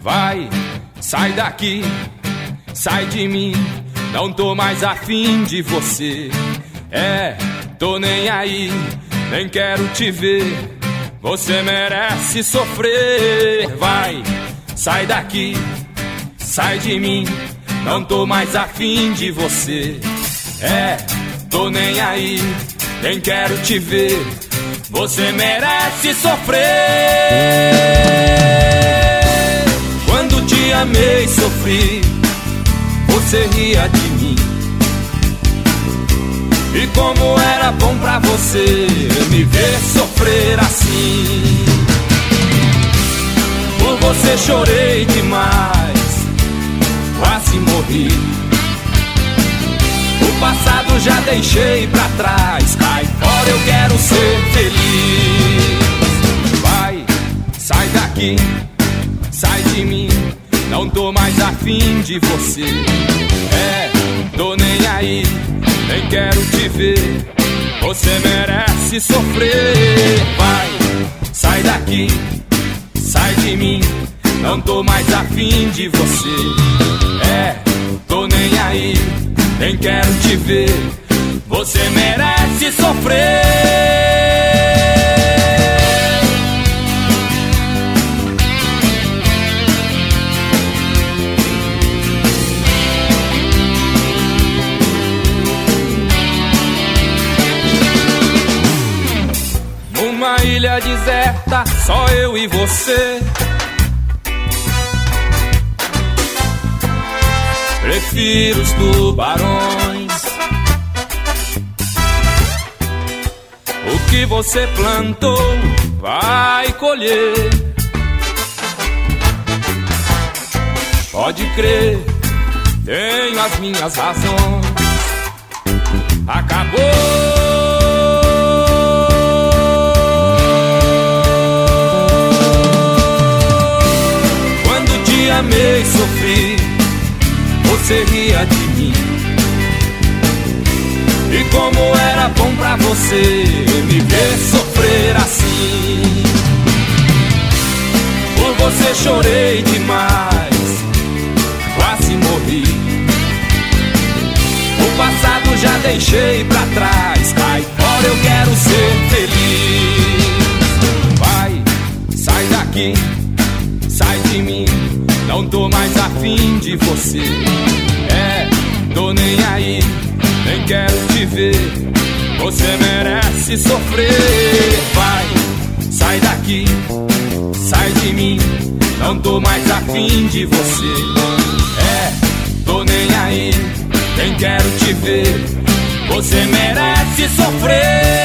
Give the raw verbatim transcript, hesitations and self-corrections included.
Vai, sai daqui, sai de mim, não tô mais afim de você. É, tô nem aí, nem quero te ver, você merece sofrer. Vai, sai daqui, sai de mim, não tô mais afim de você. É, tô nem aí, nem quero te ver, você merece sofrer. Quando te amei, sofri, você ria de mim. E como era bom pra você me ver sofrer assim. Por você chorei demais, quase morri. O passado já deixei pra trás, cai fora, eu quero ser feliz. Vai, sai daqui, sai de mim, não tô mais afim de você. É, tô nem aí, nem quero te ver, você merece sofrer. Vai, sai daqui, sai de mim, não tô mais afim de você. É, tô nem aí, nem quero te ver, você merece sofrer. Numa ilha deserta, só eu e você, prefiro os tubarões. O que você plantou vai colher, pode crer, tenho as minhas razões. Acabou. Quando te amei, sofri, você ria de mim. E como era bom pra você me ver sofrer assim. Por você chorei demais, quase morri. O passado já deixei pra trás, cai fora, eu quero ser feliz. Vai, sai daqui, sai de mim, não tô mais afim de você. É, tô nem aí, nem quero te ver, você merece sofrer. Vai, sai daqui, sai de mim, não tô mais afim de você. É, tô nem aí, nem quero te ver, você merece sofrer.